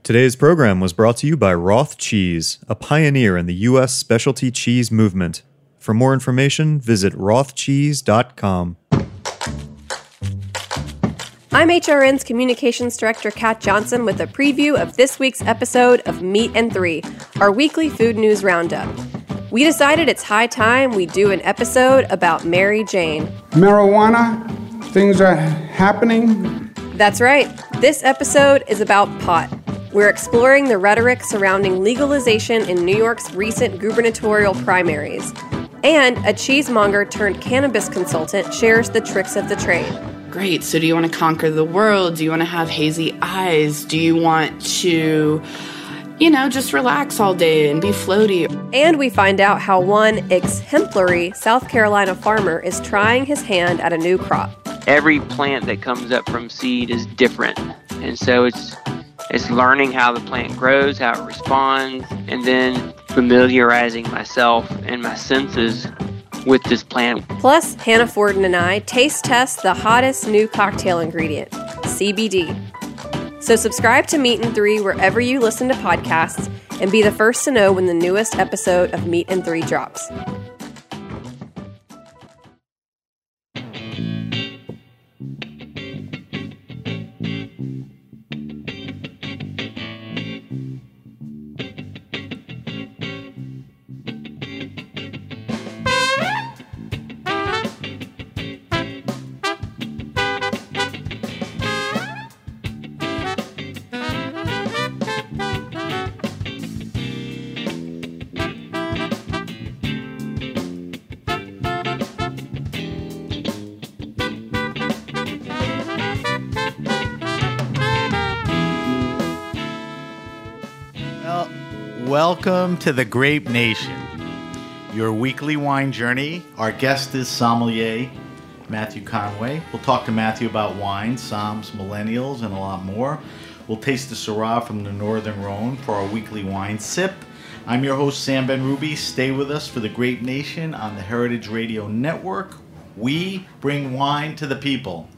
Today's program was brought to you by Roth Cheese, a pioneer in the U.S. specialty cheese movement. For more information, visit rothcheese.com. I'm HRN's Communications Director Kat Johnson with a preview of this week's episode of Meat and Three, our weekly food news roundup. We decided it's high time we do an episode about Mary Jane. Marijuana, things are happening. That's right. This episode is about pot. We're exploring the rhetoric surrounding legalization in New York's recent gubernatorial primaries. And a cheesemonger turned cannabis consultant shares the tricks of the trade. Great. So do you want to conquer the world? Do you want to have hazy eyes? Do you want to, just relax all day and be floaty? And we find out how one exemplary South Carolina farmer is trying his hand at a new crop. Every plant that comes up from seed is different. And so it's learning how the plant grows, how it responds, and then familiarizing myself and my senses with this plant. Plus, Hannah Forden and I taste test the hottest new cocktail ingredient, CBD. So subscribe to Meat and Three wherever you listen to podcasts and be the first to know when the newest episode of Meat and Three drops. Welcome to the Grape Nation, your weekly wine journey. Our guest is sommelier Matthew Conway. We'll talk to Matthew about wine, somms, millennials, and a lot more. We'll taste the Syrah from the Northern Rhone for our weekly wine sip. I'm your host, Sam Ben-Ruby. Stay with us for the Grape Nation on the Heritage Radio Network. We bring wine to the people.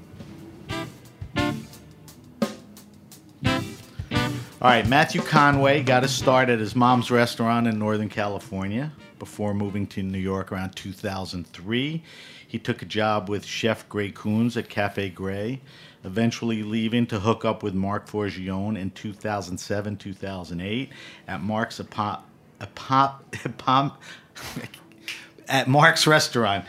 All right, Matthew Conway got his start at his mom's restaurant in Northern California before moving to New York around 2003. He took a job with Chef Gray Coons at Cafe Gray, eventually leaving to hook up with Mark Forgione in 2007-2008 at Mark's at Mark's restaurant.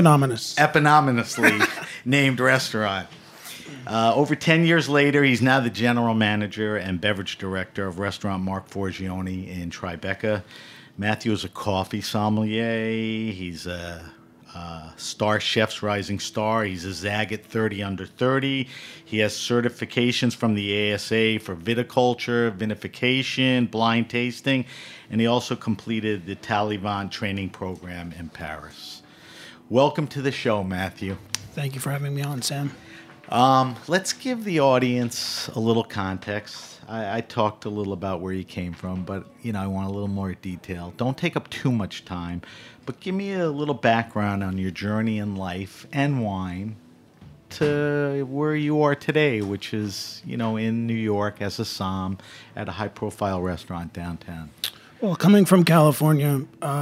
Eponymously named restaurant. Over 10 years later, he's now the general manager and beverage director of restaurant Mark Forgione in Tribeca. Matthew is a coffee sommelier. He's a Star Chef's Rising Star. He's a Zagat 30 Under 30. He has certifications from the ASA for viticulture, vinification, blind tasting, and he also completed the Talivant training program in Paris. Welcome to the show, Matthew. Thank you for having me on, Sam. Let's give the audience a little context. I talked a little about where you came from, but I want a little more detail. Don't take up too much time, but give me a little background on your journey in life and wine to where you are today, which is, in New York as a somm at a high-profile restaurant downtown. Well, coming from California,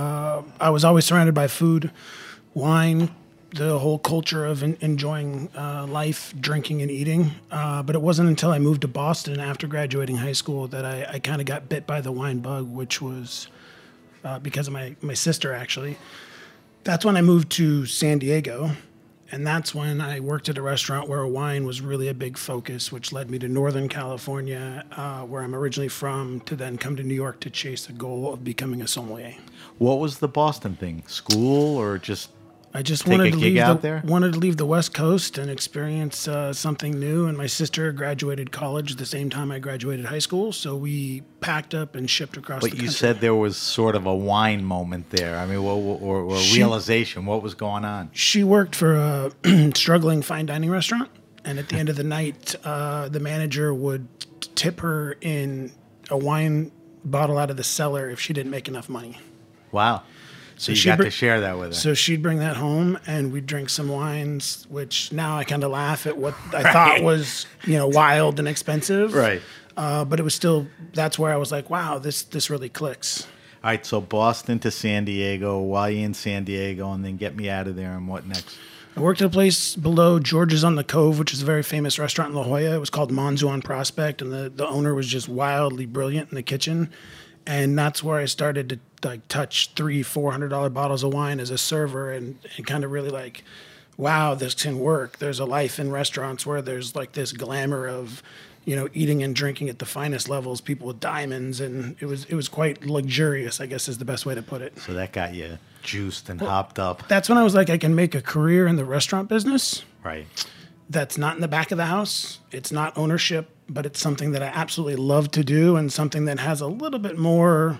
I was always surrounded by food, wine, the whole culture of enjoying life, drinking and eating. But it wasn't until I moved to Boston after graduating high school that I kind of got bit by the wine bug, which was because of my sister, actually. That's when I moved to San Diego. And that's when I worked at a restaurant where wine was really a big focus, which led me to Northern California, where I'm originally from, to then come to New York to chase the goal of becoming a sommelier. What was the Boston thing? School or just... I just wanted to leave the West Coast and experience something new. And my sister graduated college at the same time I graduated high school, so we packed up and shipped across the country. But you said there was sort of a wine moment there. I mean, or realization. What was going on? She worked for a struggling fine dining restaurant, and at the end of the night, the manager would tip her in a wine bottle out of the cellar if she didn't make enough money. Wow. So you got to share that with her. So she'd bring that home, and we'd drink some wines, which now I kind of laugh at what I thought was, wild and expensive. Right. But it was still, that's where I was like, wow, this really clicks. All right, so Boston to San Diego. While you in San Diego, and then get me out of there, and what next? I worked at a place below George's on the Cove, which is a very famous restaurant in La Jolla. It was called Monzu on Prospect, and the owner was just wildly brilliant in the kitchen. And that's where I started to like touch $300-$400 bottles of wine as a server, and kind of really like, wow, this can work. There's a life in restaurants where there's like this glamour of, eating and drinking at the finest levels, people with diamonds, and it was quite luxurious, I guess is the best way to put it. So that got you juiced and hopped up. That's when I was like, I can make a career in the restaurant business. Right. That's not in the back of the house. It's not ownership, but it's something that I absolutely love to do, and something that has a little bit more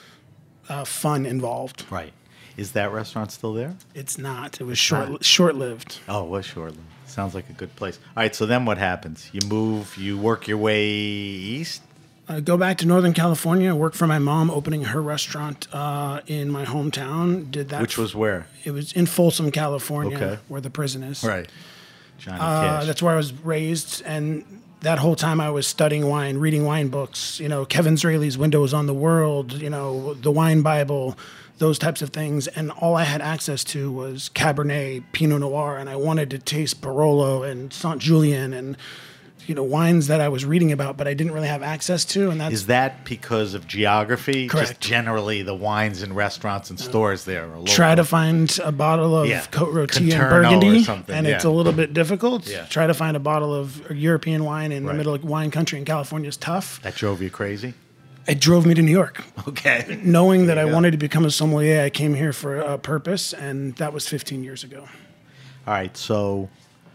fun involved. Right. Is that restaurant still there? It's not. It was short-lived. Oh, it was short-lived. Sounds like a good place. All right, so then what happens? You move, you work your way east? I go back to Northern California. I worked for my mom opening her restaurant in my hometown. Did that. Which was where? It was in Folsom, California, Okay. where the prison is. Right. Johnny Cash. That's where I was raised, and that whole time I was studying wine, reading wine books, Kevin Zraly's Windows on the World, the Wine Bible, those types of things. And all I had access to was Cabernet, Pinot Noir, and I wanted to taste Barolo and Saint Julien and, wines that I was reading about, but I didn't really have access to. And Is that because of geography? Correct. Just generally the wines and restaurants and stores there are local. Try to find a bottle of Côte Rôtie and Conterno or Burgundy, something, and it's a little bit difficult. Yeah. Try to find a bottle of European wine in the middle of wine country in California is tough. That drove you crazy? It drove me to New York. Okay. Knowing that I wanted to become a sommelier, I came here for a purpose, and that was 15 years ago. All right, so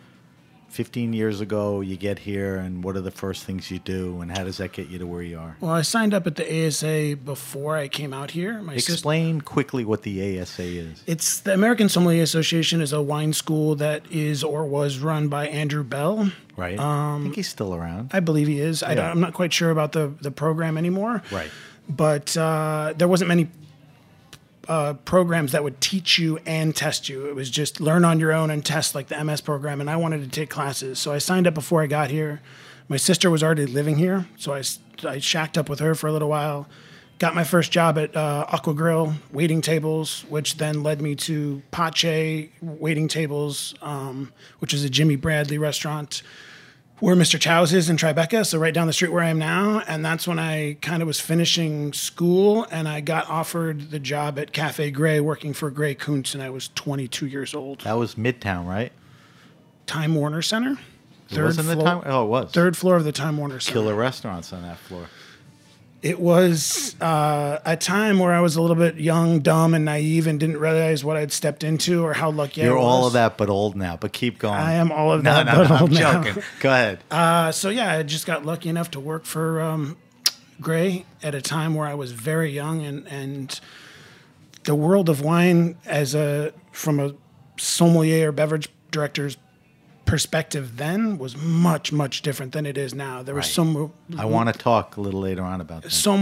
15 years ago, you get here, and what are the first things you do, and how does that get you to where you are? Well, I signed up at the ASA before I came out here. Explain quickly what the ASA is. It's the American Sommelier Association is a wine school that is or was run by Andrew Bell. Right. I think he's still around. I believe he is. Yeah. I'm not quite sure about the program anymore. Right. But there wasn't many programs that would teach you and test you. It was just learn on your own and test, like the MS program, and I wanted to take classes. So I signed up before I got here. My sister was already living here, so I shacked up with her for a little while. Got my first job at Aqua Grill, waiting tables, which then led me to Pache waiting tables, which is a Jimmy Bradley restaurant, where Mr. Chow's is in Tribeca, so right down the street where I am now. And that's when I kind of was finishing school, and I got offered the job at Cafe Gray, working for Gray Kuntz, and I was 22 years old. That was Midtown, right? Time Warner Center. It wasn't the Time? Oh, it was. Third floor of the Time Warner Center. Killer restaurants on that floor. It was a time where I was a little bit young, dumb, and naive, and didn't realize what I'd stepped into or how lucky I was. You're all of that but old now, but keep going. I am all of that No, but I'm old now. joking. Go ahead. So yeah, I just got lucky enough to work for Gray at a time where I was very young, and the world of wine from a sommelier or beverage director's perspective then was much, much different than it is now. There was I want to talk a little later on about that. so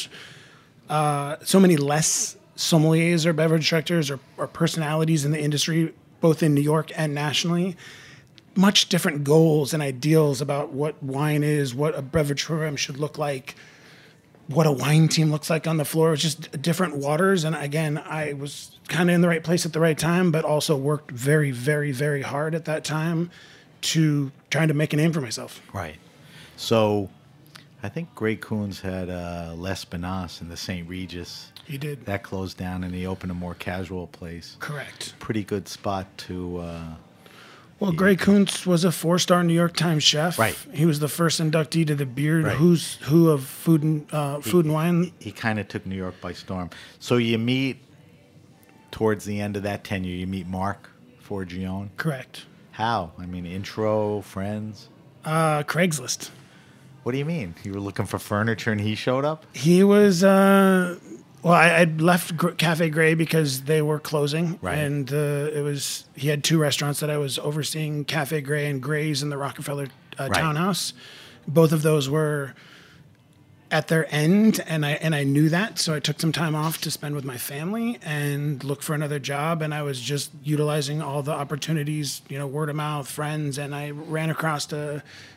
many less sommeliers or beverage directors or personalities in the industry, both in New York and nationally. Much different goals and ideals about what wine is, what a beverage program should look like, what a wine team looks like on the floor. It's just different waters. And again, I was kind of in the right place at the right time, but also worked very, very, very hard at that time to trying to make a name for myself. Right. So I think Gray Kuntz had Les Banas in the St. Regis. He did. That closed down, and he opened a more casual place. Correct. Pretty good spot to... Well, Gray Kuntz was a 4-star New York Times chef. Right. He was the first inductee to the Beard Right. Who's Who of Food and Wine. He kind of took New York by storm. So you meet, towards the end of that tenure, you meet Mark Forgione. Correct. How? I mean, intro, friends? Craigslist. What do you mean? You were looking for furniture and he showed up? He was... Well, I'd left Cafe Gray because they were closing, Right. and he had 2 restaurants that I was overseeing, Cafe Gray and Gray's in the Rockefeller Townhouse. Both of those were at their end, and I knew that, so I took some time off to spend with my family and look for another job, and I was just utilizing all the opportunities, word of mouth, friends, and I ran across a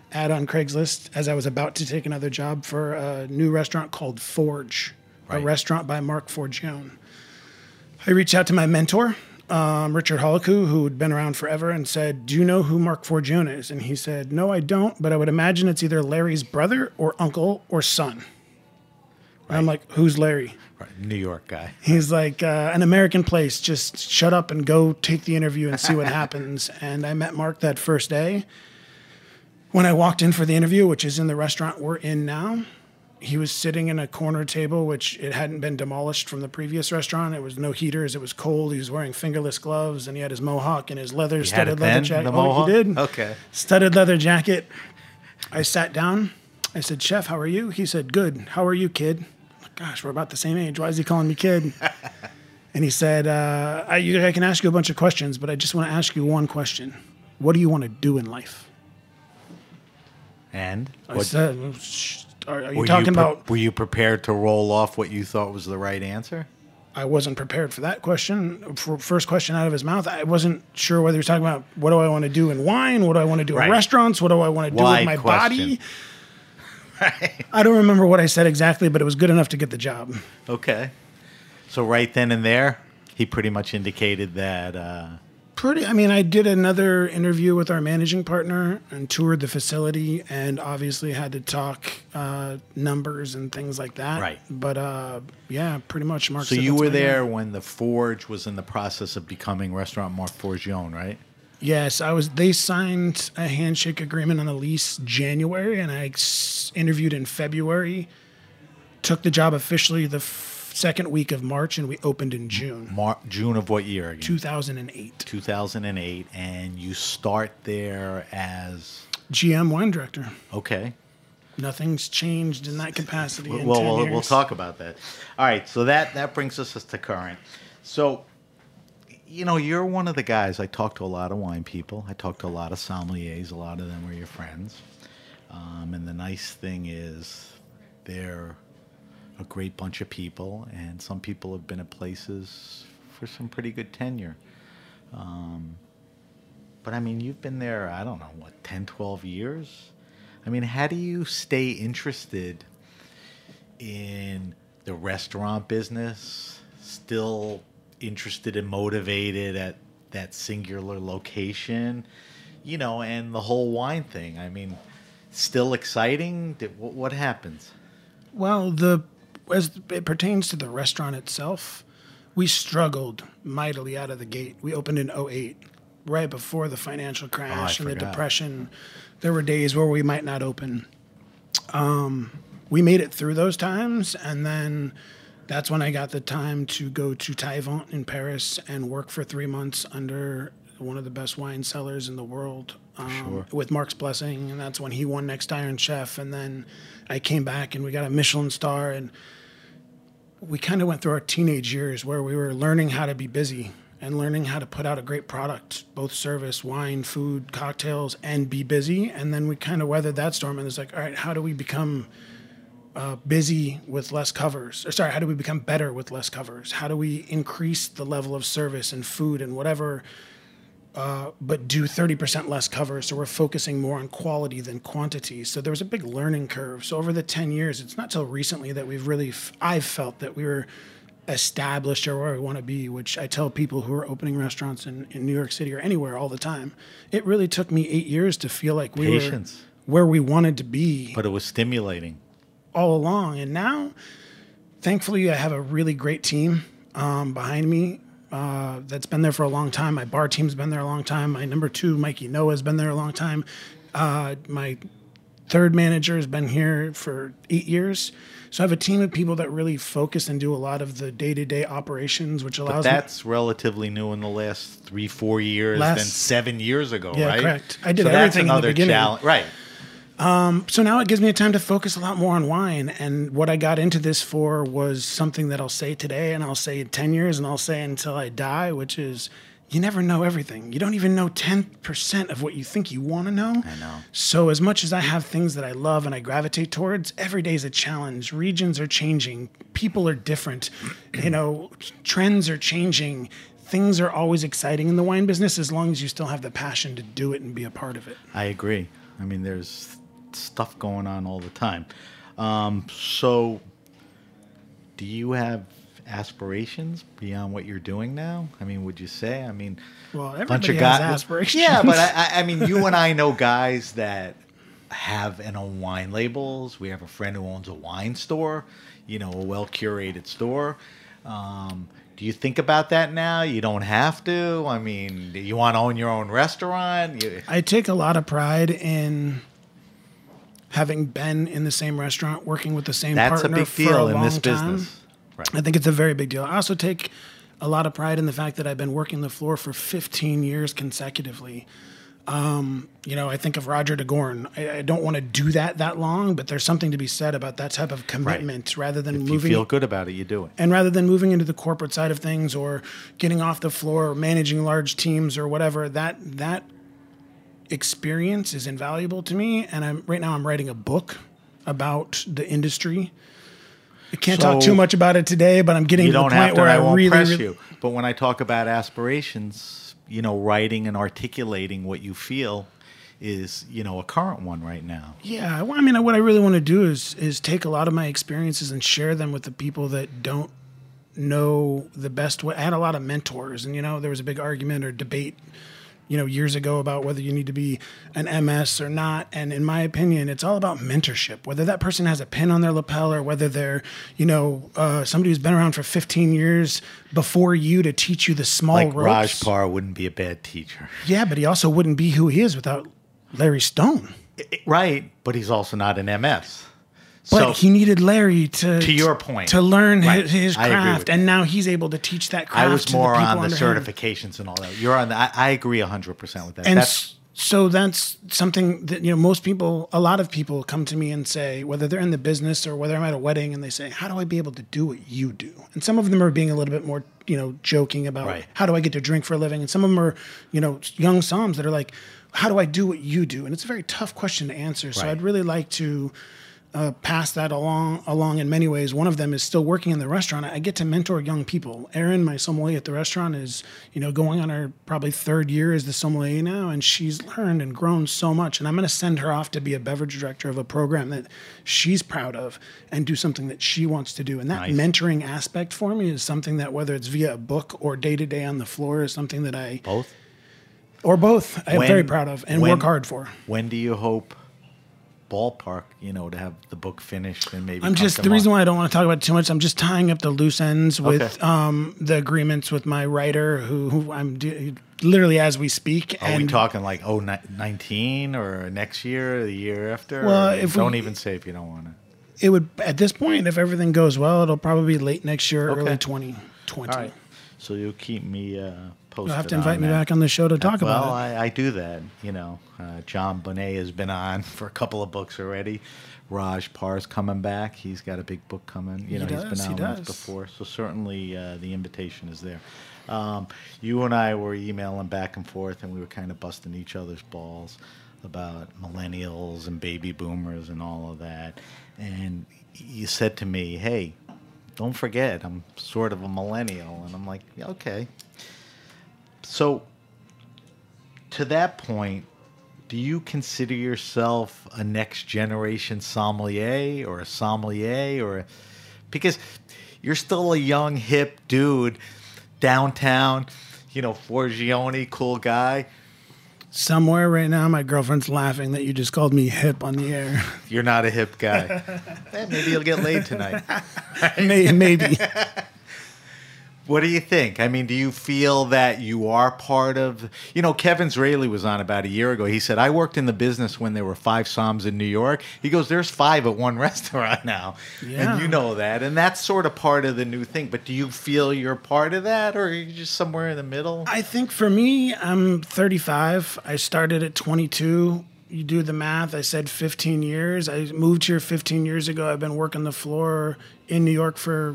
ad on Craigslist as I was about to take another job for a new restaurant called Forge, a restaurant by Mark Forgione. I reached out to my mentor, Richard Holliku, who had been around forever, and said, "Do you know who Mark Forgione is?" And he said, "No, I don't, but I would imagine it's either Larry's brother or uncle or son." And I'm like, "Who's Larry?" Right. New York guy. He's like, "An American place. Just shut up and go take the interview and see what happens." And I met Mark that first day. When I walked in for the interview, which is in the restaurant we're in now, he was sitting in a corner table, which it hadn't been demolished from the previous restaurant. It was no heaters. It was cold. He was wearing fingerless gloves, and he had his mohawk and his studded leather jacket. The mohawk? Oh, he did? Okay. Studded leather jacket. I sat down. I said, "Chef, how are you?" He said, "Good. How are you, kid?" I'm like, "Gosh, we're about the same age. Why is he calling me kid?" And he said, I can ask you a bunch of questions, but I just want to ask you one question. What do you want to do in life? And? I said, Are you talking about... Were you prepared to roll off what you thought was the right answer? I wasn't prepared for that question. For first question out of his mouth, I wasn't sure whether he was talking about what do I want to do in wine, what do I want to do in restaurants, what do I want to do with my body. Right. I don't remember what I said exactly, but it was good enough to get the job. Okay. So right then and there, he pretty much indicated that... I did another interview with our managing partner and toured the facility and obviously had to talk numbers and things like that. Right. But pretty much Mark. So you were there when the Forge was in the process of becoming Restaurant Mark Forgione, right? Yes, I was. They signed a handshake agreement on the lease January, and I interviewed in February. Took the job officially the second week of March, and we opened in June. June of what year again? 2008. 2008, and you start there as... GM wine director. Okay. Nothing's changed in that capacity in 10 years. We'll talk about that. All right, so that brings us to current. So, you're one of the guys, I talk to a lot of wine people. I talk to a lot of sommeliers. A lot of them are your friends. And the nice thing is they're a great bunch of people, and some people have been at places for some pretty good tenure. But you've been there, I don't know, 10, 12 years? How do you stay interested in the restaurant business, still interested and motivated at that singular location, and the whole wine thing? Still exciting? What happens? Well, as it pertains to the restaurant itself, we struggled mightily out of the gate. We opened in 2008, right before the financial crash and the depression. There were days where we might not open. We made it through those times, and then that's when I got the time to go to Taillevent in Paris and work for 3 months under one of the best wine cellars in the world, with Mark's blessing, and that's when he won Next Iron Chef. And then I came back, and we got a Michelin star, and we kind of went through our teenage years where we were learning how to be busy and learning how to put out a great product, both service, wine, food, cocktails, and be busy. And then we kind of weathered that storm, and it's like, all right, how do we become busy with less covers? How do we become better with less covers? How do we increase the level of service and food and whatever, but do 30% less covers, so we're focusing more on quality than quantity. So there was a big learning curve. So over the 10 years, it's not till recently that I've felt that we were established or where we want to be, which I tell people who are opening restaurants in New York City or anywhere all the time. It really took me 8 years to feel like we were where we wanted to be. But it was stimulating. All along. And now, thankfully, I have a really great team behind me. That's been there for a long time. My bar team's been there a long time. My number 2, Mikey Noah, has been there a long time. My third manager has been here for 8 years. So I have a team of people that really focus and do a lot of the day-to-day operations, which allows me... But that's relatively new in the last 3-4 years than 7 years ago, right? Yeah, correct. I did everything in the beginning. Challenge. Right. So now it gives me a time to focus a lot more on wine. And what I got into this for was something that I'll say today, and I'll say in 10 years, and I'll say until I die, which is, you never know everything. You don't even know 10% of what you think you want to know. I know. So as much as I have things that I love and I gravitate towards, every day is a challenge. Regions are changing. People are different. Trends are changing. Things are always exciting in the wine business as long as you still have the passion to do it and be a part of it. I agree. I mean, there's stuff going on all the time. So, do you have aspirations beyond what you're doing now? I mean, would you say? I mean, well, everybody has aspirations. Yeah, but I mean, you and I know guys that have and own wine labels. We have a friend who owns a wine store, a well-curated store. Do you think about that now? You don't have to. I mean, do you want to own your own restaurant? I take a lot of pride in having been in the same restaurant, working with the same partner That's a big for deal a in long this time. business. Right. I think it's a very big deal. I also take a lot of pride in the fact that I've been working the floor for 15 years consecutively. I think of Roger DeGorn. I don't want to do that long, but there's something to be said about that type of commitment rather than moving. If you feel good about it, you do it. And rather than moving into the corporate side of things or getting off the floor or managing large teams or whatever, that experience is invaluable to me. And right now I'm writing a book about the industry. I can't talk too much about it today, but I'm getting to the point where I won't press you. But when I talk about aspirations, writing and articulating what you feel is, a current one right now. Yeah. Well, I mean, what I really want to do is take a lot of my experiences and share them with the people that don't know the best way. I had a lot of mentors, and, there was a big argument or debate, years ago about whether you need to be an MS or not. And in my opinion, it's all about mentorship, whether that person has a pin on their lapel or whether they're, somebody who's been around for 15 years before you to teach you the small like ropes. Raj Parr wouldn't be a bad teacher. Yeah, but he also wouldn't be who he is without Larry Stone. Right, but he's also not an MS. But he needed Larry to your point, to learn his craft, and now he's able to teach that craft. I was more to the on the certifications and all that. You're on the. I agree 100% with that. And so that's something that a lot of people come to me and say, whether they're in the business or whether I'm at a wedding, and they say, "How do I be able to do what you do?" And some of them are being a little bit more, joking about how do I get to drink for a living, and some of them are, young Psalms that are like, "How do I do what you do?" And it's a very tough question to answer. So I'd really like to pass that along in many ways. One of them is still working in the restaurant. I get to mentor young people. Erin, my sommelier at the restaurant, is going on her probably 3rd year as the sommelier now, and she's learned and grown so much. And I'm going to send her off to be a beverage director of a program that she's proud of and do something that she wants to do. And that mentoring aspect for me is something that, whether it's via a book or day to day on the floor, is something that I both I'm very proud of and work hard for. When do you hope? Ballpark, to have the book finished and maybe the reason why I don't want to talk about it too much, I'm just tying up the loose ends with the agreements with my writer who I'm literally as we speak. Are we talking like 19 or next year or the year after? Well, if don't even say if you don't want to. It would, at this point, if everything goes well, it'll probably be late next year, early 2020. All right. So you'll keep me posted. You'll have to invite me back on the show to talk about it. Well, I do that. John Bonet has been on for a couple of books already. Raj Parr's coming back. He's got a big book coming. He's been on once before. So certainly the invitation is there. You and I were emailing back and forth, and we were kind of busting each other's balls about millennials and baby boomers and all of that. And you said to me, hey, don't forget, I'm sort of a millennial. And I'm like, yeah, okay. So to that point, do you consider yourself a next generation sommelier or a sommelier? Because you're still a young, hip dude downtown, Forgione, cool guy. Somewhere right now, my girlfriend's laughing that you just called me hip on the air. You're not a hip guy. Maybe you'll get laid tonight. Maybe. What do you think? I mean, do you feel that you are part of... Kevin Zraly was on about a year ago. He said, I worked in the business when there were 5 Somms in New York. He goes, there's 5 at one restaurant now. Yeah. And you know that. And that's sort of part of the new thing. But do you feel you're part of that, or are you just somewhere in the middle? I think for me, I'm 35. I started at 22. You do the math. I said 15 years. I moved here 15 years ago. I've been working the floor in New York for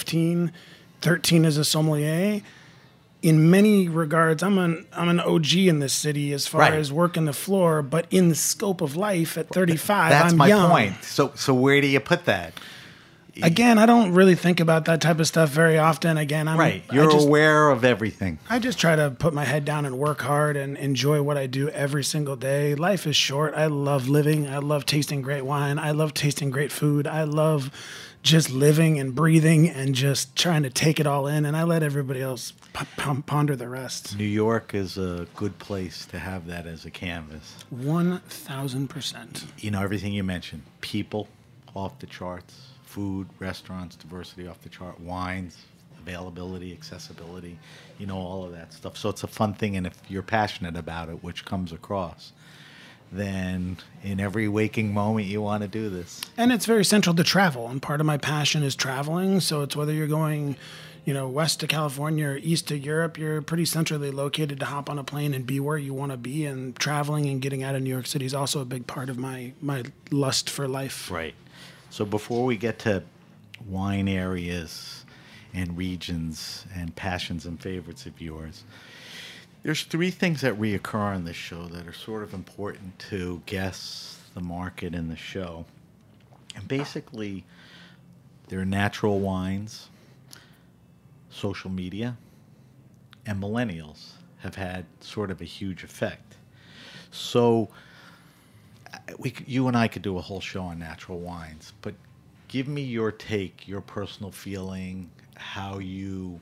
13 as a sommelier. In many regards, I'm an OG in this city as far as working the floor, but in the scope of life at 35, That's I'm my young. point. So where do you put that? Again, I don't really think about that type of stuff very often. Again, You're aware of everything. I just try to put my head down and work hard and enjoy what I do every single day. Life is short. I love living. I love tasting great wine. I love tasting great food. I love just living and breathing and just trying to take it all in. And I let everybody else ponder the rest. New York is a good place to have that as a canvas. 1,000%. You know, everything you mentioned. People off the charts. Food, restaurants, diversity off the chart. Wines, availability, accessibility. You know, all of that stuff. So it's a fun thing. And if you're passionate about it, which comes across, then in every waking moment you want to do this. And it's very central to travel. And part of my passion is traveling. So it's whether you're going, you know, west to California or east to Europe, you're pretty centrally located to hop on a plane and be where you want to be. And traveling and getting out of New York City is also a big part of my lust for life. Right. So before we get to wine areas and regions and passions and favorites of yours, there's 3 things that reoccur on this show that are sort of important to guests, the market, and the show. And basically, they're natural wines, social media, and millennials have had sort of a huge effect. So you and I could do a whole show on natural wines, but give me your take, your personal feeling, how you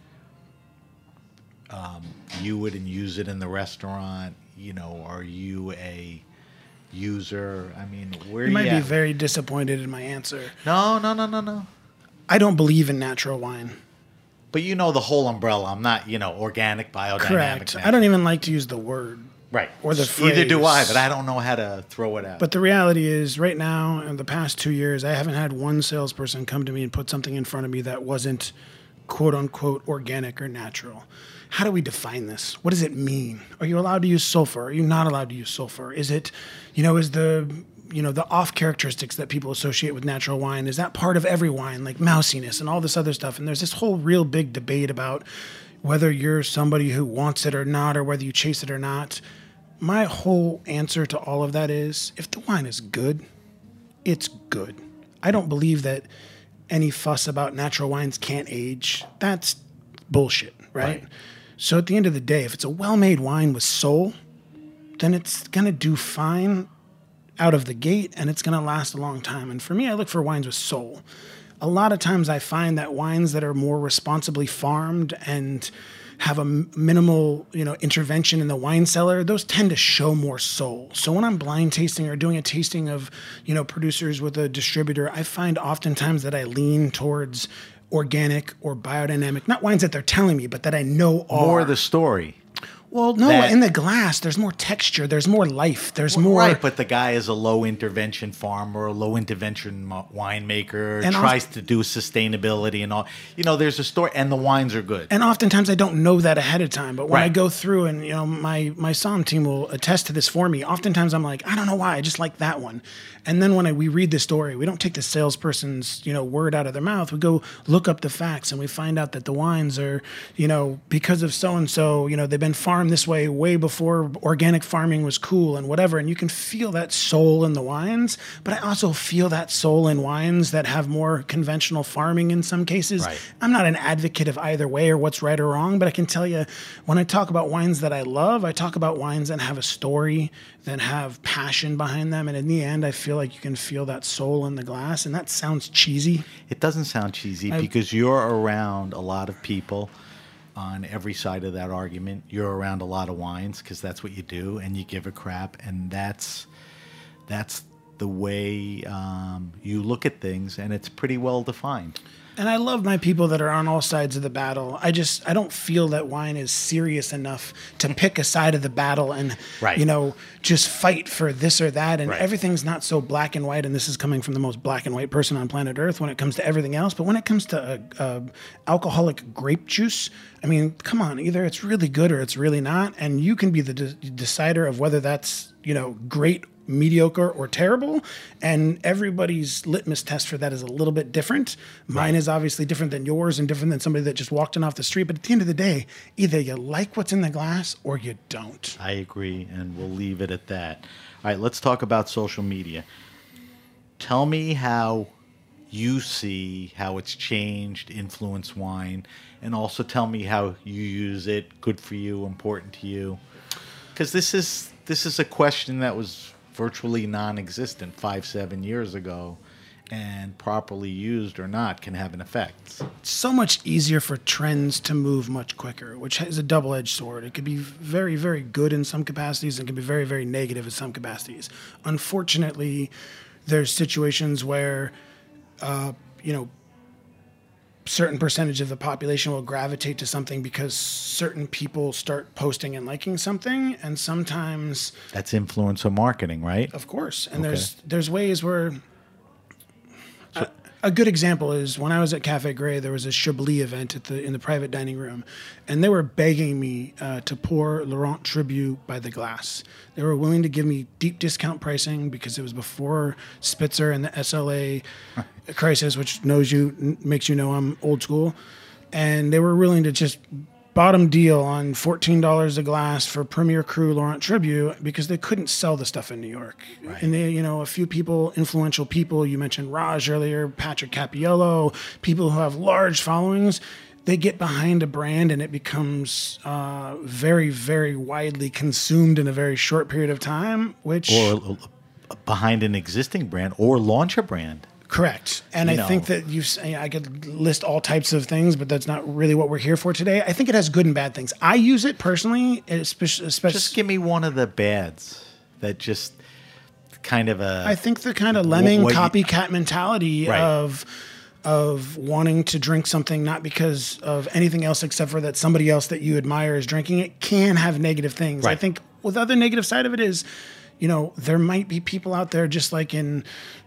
view it and use it in the restaurant. You know, are you a user? I mean, where you might at? be very disappointed in my answer. No. I don't believe in natural wine. But you know the whole umbrella. I'm not, organic, biodynamic. Correct. Natural. I don't even like to use the word. Right. Or the phrase. Either do I, but I don't know how to throw it out. But the reality is, right now, in the past 2 years, I haven't had one salesperson come to me and put something in front of me that wasn't quote-unquote organic or natural. How do we define this? What does it mean? Are you allowed to use sulfur? Are you not allowed to use sulfur? Is it, is the off characteristics that people associate with natural wine, is that part of every wine, like mousiness and all this other stuff? And there's this whole real big debate about whether you're somebody who wants it or not, or whether you chase it or not. My whole answer to all of that is, if the wine is good, it's good. I don't believe that any fuss about natural wines can't age. That's bullshit, right? So at the end of the day, if it's a well-made wine with soul, then it's going to do fine out of the gate, and it's going to last a long time. And for me, I look for wines with soul. A lot of times I find that wines that are more responsibly farmed and have a minimal, intervention in the wine cellar, those tend to show more soul. So when I'm blind tasting or doing a tasting of, producers with a distributor, I find oftentimes that I lean towards organic or biodynamic, not wines that they're telling me, but that I know are. More the story. Well, no, in the glass, there's more texture, there's more life, there's more. Right, but the guy is a low intervention farmer, a low intervention winemaker, and tries to do sustainability and all. There's a story, and the wines are good. And oftentimes I don't know that ahead of time, but when I go through and, my SOM team will attest to this for me, oftentimes I'm like, I don't know why, I just like that one. And then when we read the story, we don't take the salesperson's, word out of their mouth. We go look up the facts and we find out that the wines are, because of so-and-so, they've been farmed this way before organic farming was cool and whatever. And you can feel that soul in the wines, but I also feel that soul in wines that have more conventional farming in some cases. Right. I'm not an advocate of either way or what's right or wrong, but I can tell you when I talk about wines that I love, I talk about wines that have a story, that have passion behind them. And in the end, I feel like you can feel that soul in the glass. And that sounds cheesy. It doesn't sound cheesy because you're around a lot of people on every side of that argument. You're around a lot of wines because that's what you do, and you give a crap. And that's the way you look at things, and it's pretty well defined. And I love my people that are on all sides of the battle. I don't feel that wine is serious enough to pick a side of the battle and, just fight for this or that. And everything's not so black and white. And this is coming from the most black and white person on planet Earth when it comes to everything else. But when it comes to alcoholic grape juice, I mean, come on, either it's really good or it's really not. And you can be the decider of whether that's, great, mediocre, or terrible, and everybody's litmus test for that is a little bit different. Mine is obviously different than yours and different than somebody that just walked in off the street, but at the end of the day, either you like what's in the glass or you don't. I agree, and we'll leave it at that. All right, let's talk about social media. Tell me how you see how it's changed, influenced wine, and also tell me how you use it, good for you, important to you. Because this is a question that was virtually non-existent 5-7 years ago, and properly used or not can have an effect. It's so much easier for trends to move much quicker, which is a double-edged sword. It could be very, very good in some capacities and can be very, very negative in some capacities. Unfortunately, there's situations where, certain percentage of the population will gravitate to something because certain people start posting and liking something, and sometimes That's influencer marketing, right? of course. And there's ways where a good example is when I was at Cafe Gray, there was a Chablis event in the private dining room, and they were begging me to pour Laurent Tribut by the glass. They were willing to give me deep discount pricing because it was before Spitzer and the SLA crisis, which makes you know I'm old school, and they were willing to just bottom deal on $14 a glass for Premier Cru Laurent Tribut because they couldn't sell the stuff in New York. Right. And they, a few people, influential people, you mentioned Raj earlier, Patrick Cappiello, people who have large followings, they get behind a brand and it becomes very, very widely consumed in a very short period of time, or behind an existing brand or launch a brand. Correct. And I think that I could list all types of things, but that's not really what we're here for today. I think it has good and bad things. I use it personally, especially. Just give me one of the bads that just kind of I think the kind of lemming copycat mentality of wanting to drink something not because of anything else except for that somebody else that you admire is drinking it can have negative things. Right. I think the other negative side of it is, there might be people out there just like in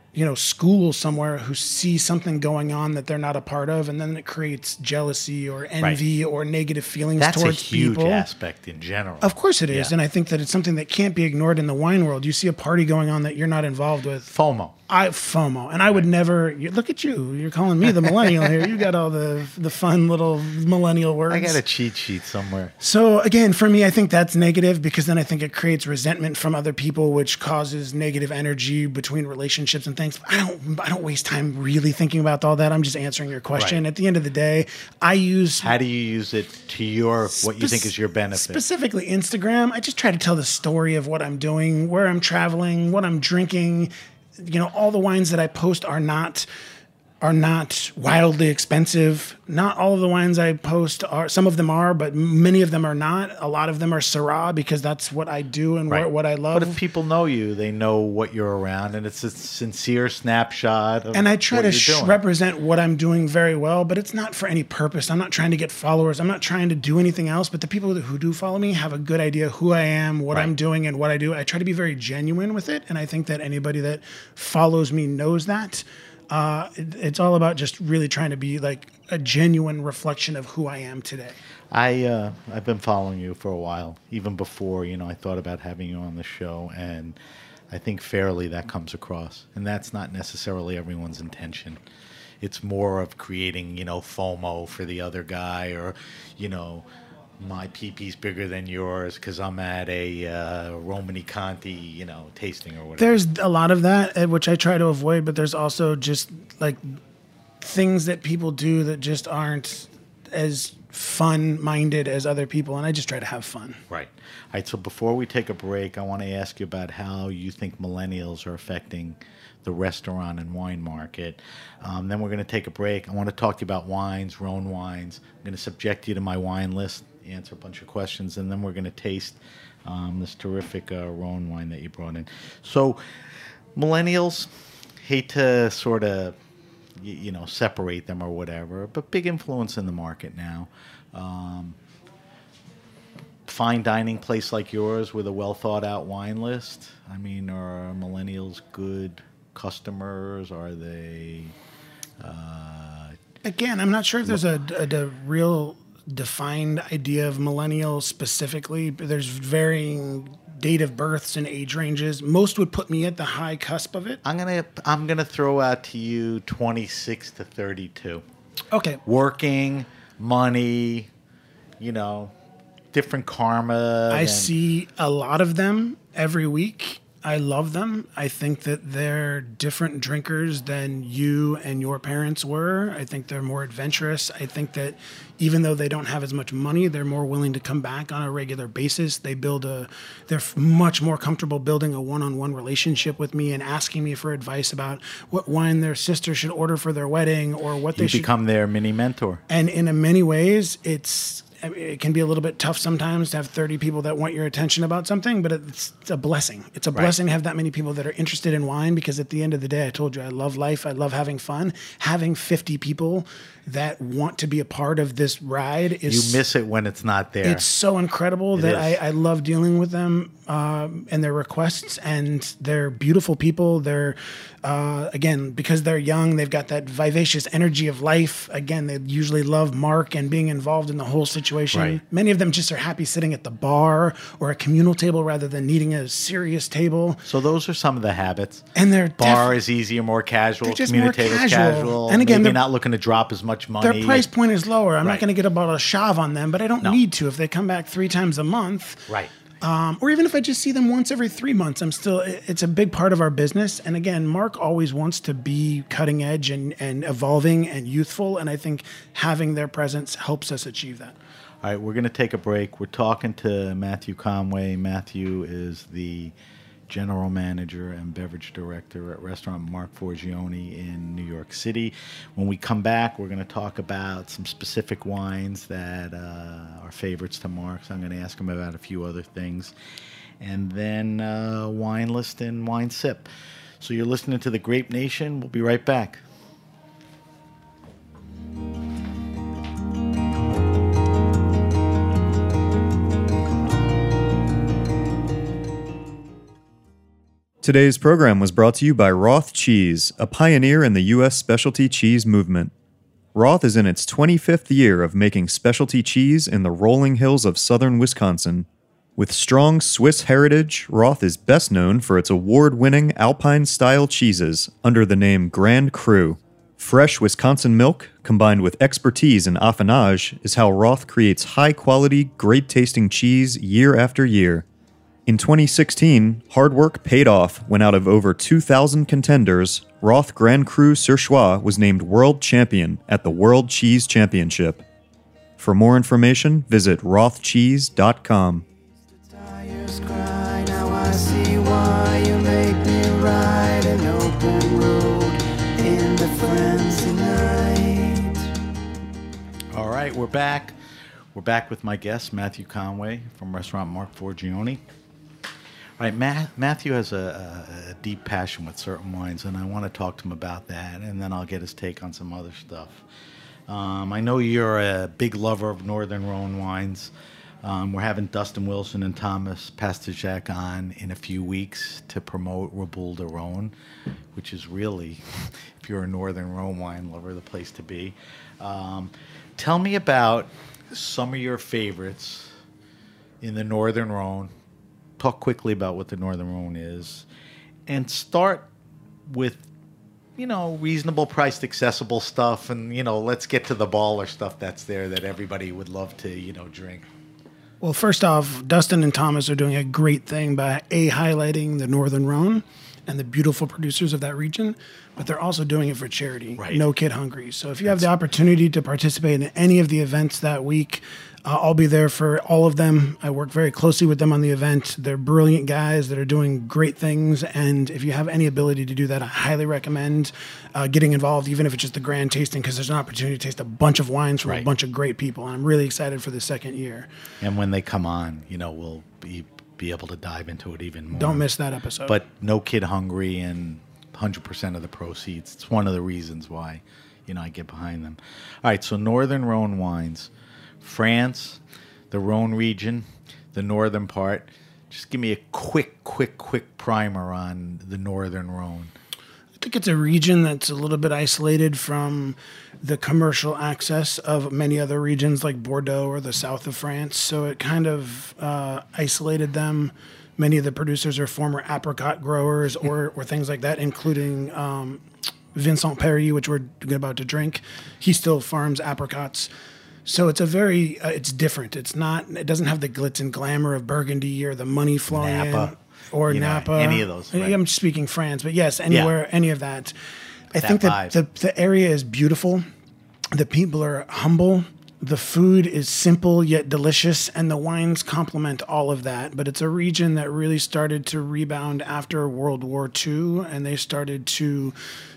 school somewhere who see something going on that they're not a part of, and then it creates jealousy or envy or negative feelings towards people. That's a huge aspect in general. Of course it is, and I think that it's something that can't be ignored in the wine world. You see a party going on that you're not involved with. FOMO. FOMO. And I would never, look at you. You're calling me the millennial here. You got all the fun little millennial words. I got a cheat sheet somewhere. So again, for me, I think that's negative because then I think it creates resentment from other people, which causes negative energy between relationships and things. I don't waste time really thinking about all that. I'm just answering your question. Right. At the end of the day, how do you use it to what you think is your benefit? Specifically Instagram. I just try to tell the story of what I'm doing, where I'm traveling, what I'm drinking. All the wines that I post are not wildly expensive. Not all of the wines I post are. Some of them are, but many of them are not. A lot of them are Syrah because that's what I do and what I love. But if people know you, they know what you're around, and it's a sincere snapshot of and I try to represent what I'm doing very well, but it's not for any purpose. I'm not trying to get followers. I'm not trying to do anything else. But the people who do follow me have a good idea who I am, what I'm doing, and what I do. I try to be very genuine with it, and I think that anybody that follows me knows that. It's all about just really trying to be like a genuine reflection of who I am today. I've been following you for a while, even before, I thought about having you on the show, and I think fairly that comes across. And that's not necessarily everyone's intention. It's more of creating, FOMO for the other guy or, my pee-pee's bigger than yours because I'm at a Romani Conti, tasting or whatever. There's a lot of that, which I try to avoid, but there's also just like things that people do that just aren't as fun-minded as other people, and I just try to have fun. Right. All right, so before we take a break, I want to ask you about how you think millennials are affecting the restaurant and wine market. Then we're going to take a break. I want to talk to you about wines, Rhone wines. I'm going to subject you to my wine list, answer a bunch of questions, and then we're going to taste this terrific Rhone wine that you brought in. So millennials, hate to sort of, separate them or whatever, but big influence in the market now. Fine dining place like yours with a well-thought-out wine list. I mean, are millennials good customers? Are they... Again, I'm not sure if there's a real defined idea of millennials specifically. There's varying date of births and age ranges. Most would put me at the high cusp of it. I'm gonna throw out to you 26 to 32. Okay. Working, money, different karma. I see a lot of them every week. I love them. I think that they're different drinkers than you and your parents were. I think they're more adventurous. I think that even though they don't have as much money, they're more willing to come back on a regular basis. They're much more comfortable building a one-on-one relationship with me and asking me for advice about what wine their sister should order for their wedding or what they should. You become their mini mentor. And in many ways, it can be a little bit tough sometimes to have 30 people that want your attention about something, but it's a blessing. It's a blessing to have that many people that are interested in wine, because at the end of the day, I told you, I love life. I love having fun. Having 50 people that want to be a part of this ride is... You miss it when it's not there. It's so incredible that I love dealing with them and their requests, and they're beautiful people. They're, again, because they're young, they've got that vivacious energy of life. Again, they usually love Mark and being involved in the whole situation. Right. Many of them just are happy sitting at the bar or a communal table rather than needing a serious table. So those are some of the habits. And their bar is easier, more casual. They're just Community more table is casual. And again, maybe not looking to drop as much money. Their price point is lower. I'm not Right. going to get about a shav on them, but I don't need to if they come back 3 times a month. Right. Or even if I just see them once every 3 months, it's a big part of our business. And again, Mark always wants to be cutting edge and evolving and youthful. And I think having their presence helps us achieve that. All right, we're going to take a break. We're talking to Matthew Conway. Matthew is the general manager and beverage director at Restaurant Mark Forgione in New York City. When we come back, we're going to talk about some specific wines that are favorites to Mark. So I'm going to ask him about a few other things. And then wine list and wine sip. So you're listening to The Grape Nation. We'll be right back. Today's program was brought to you by Roth Cheese, a pioneer in the U.S. specialty cheese movement. Roth is in its 25th year of making specialty cheese in the rolling hills of southern Wisconsin. With strong Swiss heritage, Roth is best known for its award-winning Alpine-style cheeses under the name Grand Cru. Fresh Wisconsin milk, combined with expertise in affinage, is how Roth creates high-quality, great-tasting cheese year after year. In 2016, hard work paid off when out of over 2,000 contenders, Roth Grand Cru Surchoix was named world champion at the World Cheese Championship. For more information, visit rothcheese.com. Tires cry, now I see why you make me ride an open road in the frenzy night. All right, we're back. We're back with my guest, Matthew Conway from Restaurant Mark Forgione. All right, Matthew has a deep passion with certain wines, and I want to talk to him about that, and then I'll get his take on some other stuff. I know you're a big lover of Northern Rhone wines. We're having Dustin Wilson and Thomas Pasterjak on in a few weeks to promote Raboul de Rhone, which is really, if you're a Northern Rhone wine lover, the place to be. Tell me about some of your favorites in the Northern Rhone. Talk quickly about what the Northern Rhone is, and start with, reasonable priced, accessible stuff, and, let's get to the baller stuff that's there that everybody would love to, drink. Well, first off, Dustin and Thomas are doing a great thing by highlighting the Northern Rhone and the beautiful producers of that region, but they're also doing it for charity. Right. No Kid Hungry. So if you have the opportunity to participate in any of the events that week, I'll be there for all of them. I work very closely with them on the event. They're brilliant guys that are doing great things. And if you have any ability to do that, I highly recommend getting involved, even if it's just the grand tasting, because there's an opportunity to taste a bunch of wines from a bunch of great people. And I'm really excited for the second year. And when they come on, we'll be able to dive into it even more. Don't miss that episode. But No Kid Hungry and 100% of the proceeds. It's one of the reasons why, I get behind them. All right, so Northern Rhone wines. France, the Rhone region, the northern part. Just give me a quick primer on the Northern Rhone. I think it's a region that's a little bit isolated from the commercial access of many other regions like Bordeaux or the south of France. So it kind of isolated them. Many of the producers are former apricot growers or things like that, including Vincent Perry, which we're about to drink. He still farms apricots. So it's it's different. It doesn't have the glitz and glamour of Burgundy or the money flowing Napa. or you know, Napa, any of those. Right. I'm speaking France, but yes, anywhere, any of that. I think that the area is beautiful. The people are humble. The food is simple yet delicious, and the wines complement all of that. But it's a region that really started to rebound after World War II, and they started to,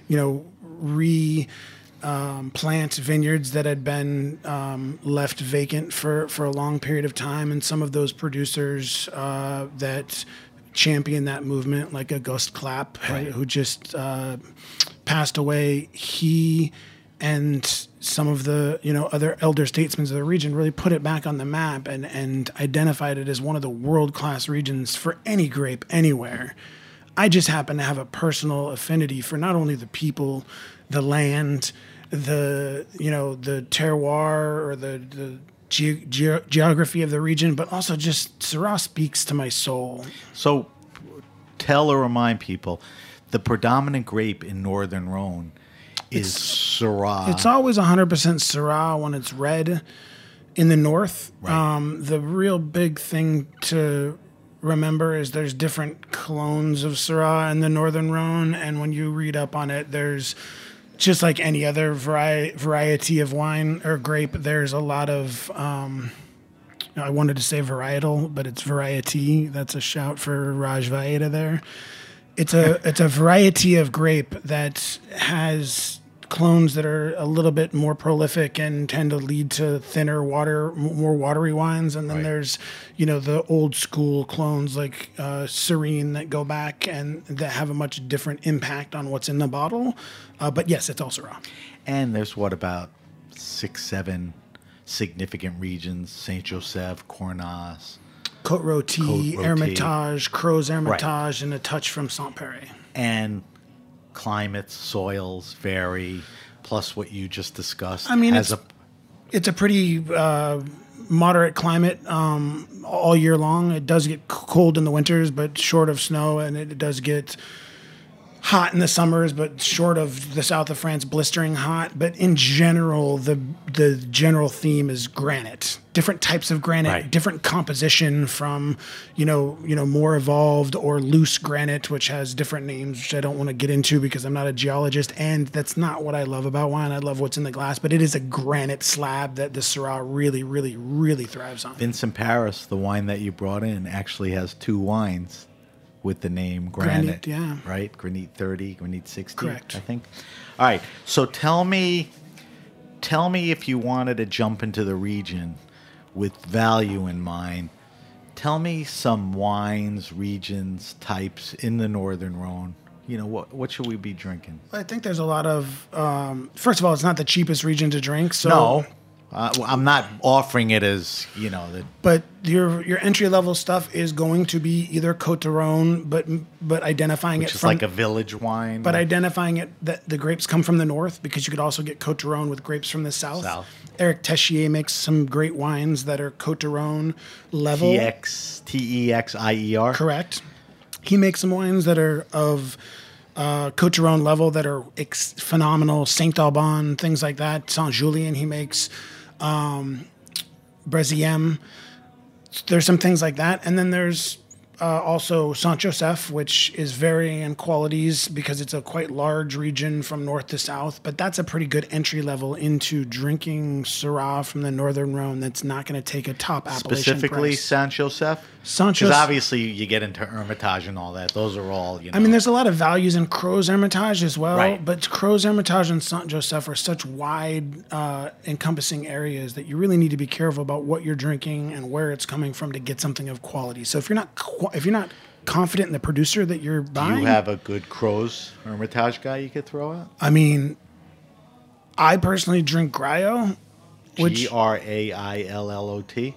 plant vineyards that had been left vacant for a long period of time. And some of those producers that championed that movement, like Auguste Clapp, who just passed away, he and some of the other elder statesmen of the region really put it back on the map and identified it as one of the world-class regions for any grape anywhere. I just happen to have a personal affinity for not only the people, the land, the terroir or the geography of the region, but also just Syrah speaks to my soul. So tell or remind people, the predominant grape in Northern Rhone is Syrah. It's always 100% Syrah when it's red in the north. Right. The real big thing to remember is there's different clones of Syrah in the Northern Rhone, and when you read up on it, there's just like any other variety of wine or grape, there's a lot of, I wanted to say varietal, but it's variety. That's a shout for Raj Vaeda there. It's a variety of grape that has clones that are a little bit more prolific and tend to lead to thinner more watery wines. And then there's, the old school clones like Serene that go back and that have a much different impact on what's in the bottle. But yes, it's all Syrah. And there's about 6-7 significant regions: Saint Joseph, Cornas, Côte-Rôtie, Hermitage, Crozes Hermitage, and a touch from Saint-Péray. And climates, soils vary, plus what you just discussed. I mean, it's a pretty moderate climate all year long. It does get cold in the winters, but short of snow, and it does get hot in the summers, but short of the south of France, blistering hot. But in general, the general theme is granite. Different types of granite, different composition from, more evolved or loose granite, which has different names, which I don't want to get into because I'm not a geologist, and that's not what I love about wine. I love what's in the glass, but it is a granite slab that the Syrah really, really, really thrives on. Vincent Paris, the wine that you brought in, actually has 2 wines with the name Granite, right? Granite 30, Granite 60, correct, I think. All right, so tell me if you wanted to jump into the region with value in mind, tell me some wines, regions, types in the Northern Rhone. What should we be drinking? I think there's a lot of, first of all, it's not the cheapest region to drink. So no. I'm not offering it as, But your entry level stuff is going to be either Côte de Rhone, but identifying which it is from like a village wine. But identifying it that the grapes come from the north, because you could also get Côte de Rhone with grapes from the south. Eric Techier makes some great wines that are Côte de Rhone level. Texeier. Correct. He makes some wines that are of Côte de Rhone level that are phenomenal. Saint Alban, things like that. Saint Julien, he makes. Breziem. There's some things like that. And then there's also Saint Joseph, which is varying in qualities because it's a quite large region from north to south. But that's a pretty good entry level into drinking Syrah from the Northern Rhone that's not going to take a top appellation Specifically price. Saint Joseph? Because obviously you get into Hermitage and all that. Those are all, I mean, there's a lot of values in Crozes Hermitage as well. Right. But Crozes Hermitage and Saint Joseph are such wide encompassing areas that you really need to be careful about what you're drinking and where it's coming from to get something of quality. So if you're not confident in the producer that you're buying... Do you have a good Crozes Hermitage guy you could throw out? I mean, I personally drink Graillot. Graillot.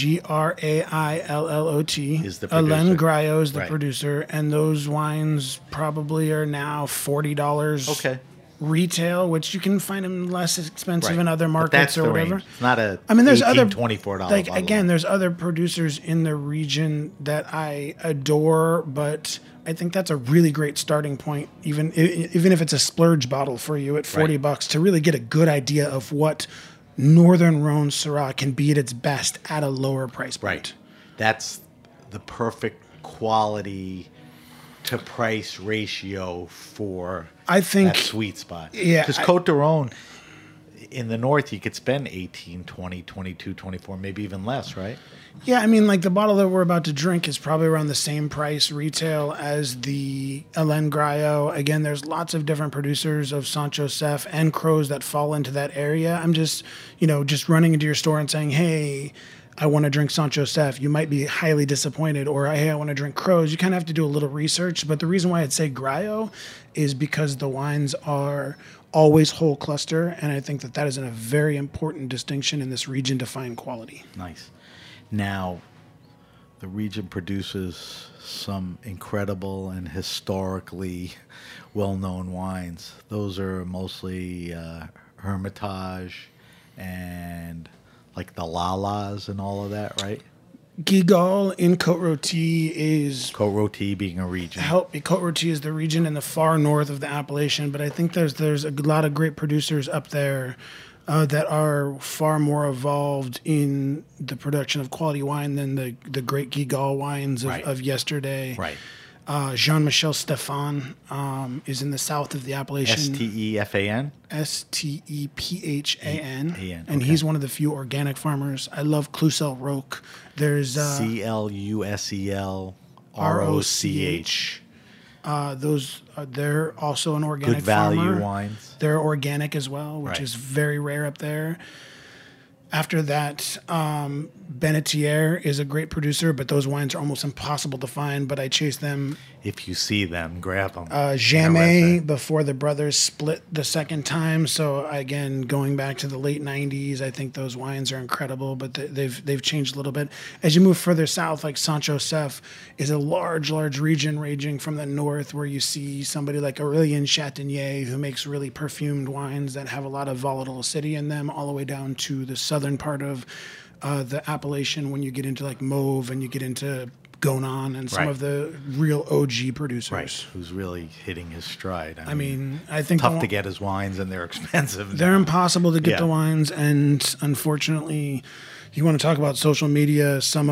Graillot is the producer. Alain Graillot is the producer, and those wines probably are now $40 retail, which you can find them less expensive in other markets or whatever. Range. It's not a there's $24 like again, there's other producers in the region that I adore, but I think that's a really great starting point, even if it's a splurge bottle for you at $40 to really get a good idea of what Northern Rhone Syrah can be at its best at a lower price point. Right. That's the perfect quality to price ratio for I think that sweet spot? Yeah, Because Côte d'Aron, in the north, you could spend 18, 20, 22, 24, maybe even less, right? Yeah, I mean, like the bottle that we're about to drink is probably around the same price retail as the Hélène Graillot. Again, there's lots of different producers of Saint-Joseph and Crozes that fall into that area. I'm just, just running into your store and saying, hey, I want to drink Saint-Joseph. You might be highly disappointed. Or, hey, I want to drink Crozes. You kind of have to do a little research. But the reason why I'd say Graillot is because the wines are always whole cluster. And I think that is a very important distinction in this region to find quality. Nice. Now, the region produces some incredible and historically well-known wines. Those are mostly Hermitage and like the Lalas and all of that, right? Guigal in Côte-Rôtie is... Côte-Rôtie being a region. Côte-Rôtie is the region in the far north of the appellation, but I think there's a lot of great producers up there that are far more evolved in the production of quality wine than the great Guigal wines of yesterday. Right. Jean-Michel Stephan is in the south of the appellation. Stefan? Stephan. And he's one of the few organic farmers. I love Clusel Roch. There's Clusel those they're also an organic good value farmer. wines. They're organic as well, which is very rare up there. After that, Benetier is a great producer, but those wines are almost impossible to find. But I chase them. If you see them, grab them. Jamais before the brothers split the second time. So again, going back to the late '90s, I think those wines are incredible. But they've changed a little bit as you move further south. Like Saint-Joseph is a large region ranging from the north, where you see somebody like Aurélien Chatagnier, who makes really perfumed wines that have a lot of volatile acidity in them, all the way down to the southern part of the appellation when you get into like Mauve and you get into Gonan and some of the real OG producers. Right, who's really hitting his stride. I mean, I think tough to get his wines, and they're expensive. They're impossible to get the wines, and unfortunately, you want to talk about social media. Some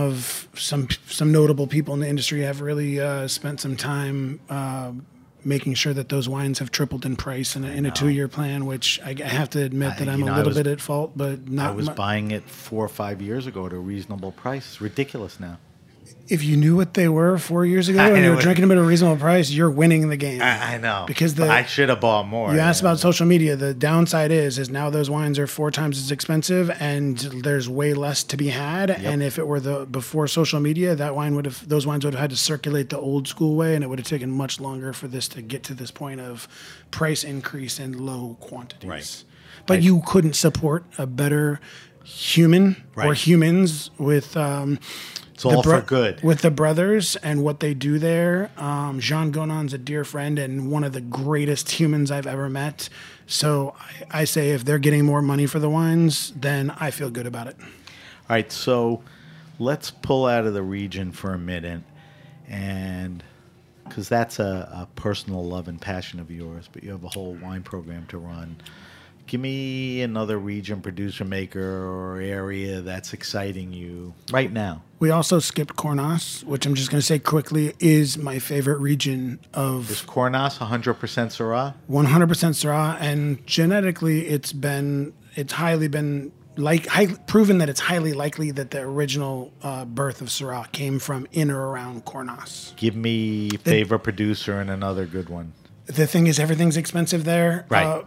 notable people in the industry have really spent some time making sure that those wines have tripled in price in a 2-year plan, which I have to admit that I'm a little bit at fault, but not. I was buying it 4 or 5 years ago at a reasonable price. It's ridiculous now. If you knew what they were 4 years ago and you were drinking them at a reasonable price, you're winning the game. I know. Because I should have bought more. You asked about social media. The downside is now those wines are 4 times as expensive, and there's way less to be had. Yep. And if it were before social media, those wines would have had to circulate the old school way, and it would have taken much longer for this to get to this point of price increase and low quantities. Right. But you couldn't support a better human or humans with... It's all for good. With the brothers and what they do there. Jean Gonan's a dear friend and one of the greatest humans I've ever met. So I say if they're getting more money for the wines, then I feel good about it. All right, so let's pull out of the region for a minute, and because that's a personal love and passion of yours, but you have a whole wine program to run. Give me another region, producer, maker, or area that's exciting you right now. We also skipped Cornas, which I'm just going to say quickly is my favorite region of... Is Cornas 100% Syrah? 100% Syrah, and genetically it's highly been proven that it's highly likely that the original birth of Syrah came from in or around Cornas. Give me favorite producer and another good one. The thing is, everything's expensive there. Right.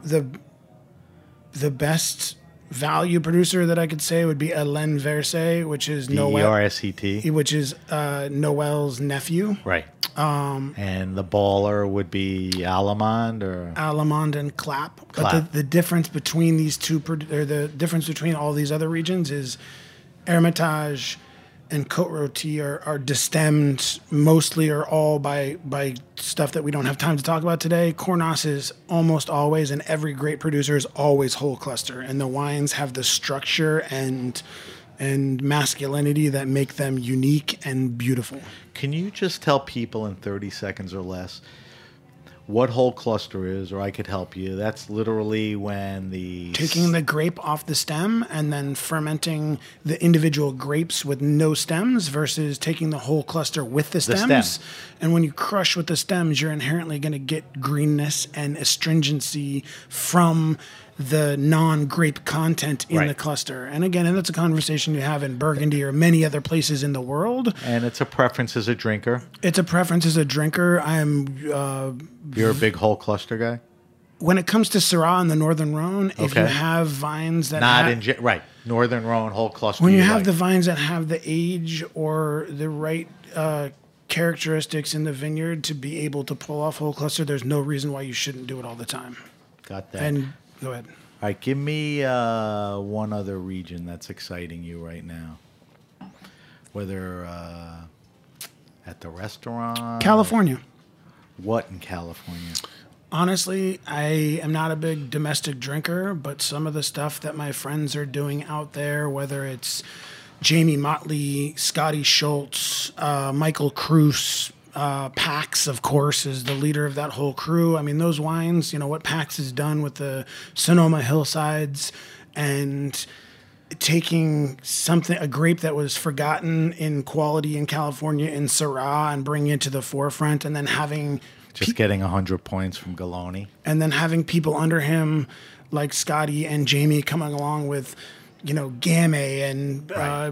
The best value producer that I could say would be Hélène Verset, which is Verset, which is Noel's nephew. Right. And the baller would be Allemand and Clap. But the difference between these two, or the difference between all these other regions, is Hermitage and Côte-Rôtie are destemmed mostly or all by stuff that we don't have time to talk about today. Cornas is almost always, and every great producer is always whole cluster, and the wines have the structure and masculinity that make them unique and beautiful. Can you just tell people in 30 seconds or less what whole cluster is, or I could help you. That's literally when taking the grape off the stem and then fermenting the individual grapes with no stems versus taking the whole cluster with the stems. stem. And when you crush with the stems, you're inherently going to get greenness and astringency from the non-grape content in the cluster. And again, and that's a conversation you have in Burgundy or many other places in the world. And it's a preference as a drinker. It's a preference as a drinker. You're a big whole cluster guy? When it comes to Syrah and the Northern Rhone, if you have vines that Northern Rhone whole cluster. When you have the vines that have the age or the right characteristics in the vineyard to be able to pull off whole cluster, there's no reason why you shouldn't do it all the time. Got that. And go ahead. All right, give me one other region that's exciting you right now. Whether at the restaurant. California. What in California? Honestly, I am not a big domestic drinker, but some of the stuff that my friends are doing out there, whether it's Jamie Motley, Scotty Schultz, Michael Kruse, Pax, of course, is the leader of that whole crew. I mean, those wines, what Pax has done with the Sonoma hillsides and taking a grape that was forgotten in quality in California in Syrah and bringing it to the forefront, and then having getting 100 points from Galoni, and then having people under him like Scotty and Jamie coming along with, Gamay and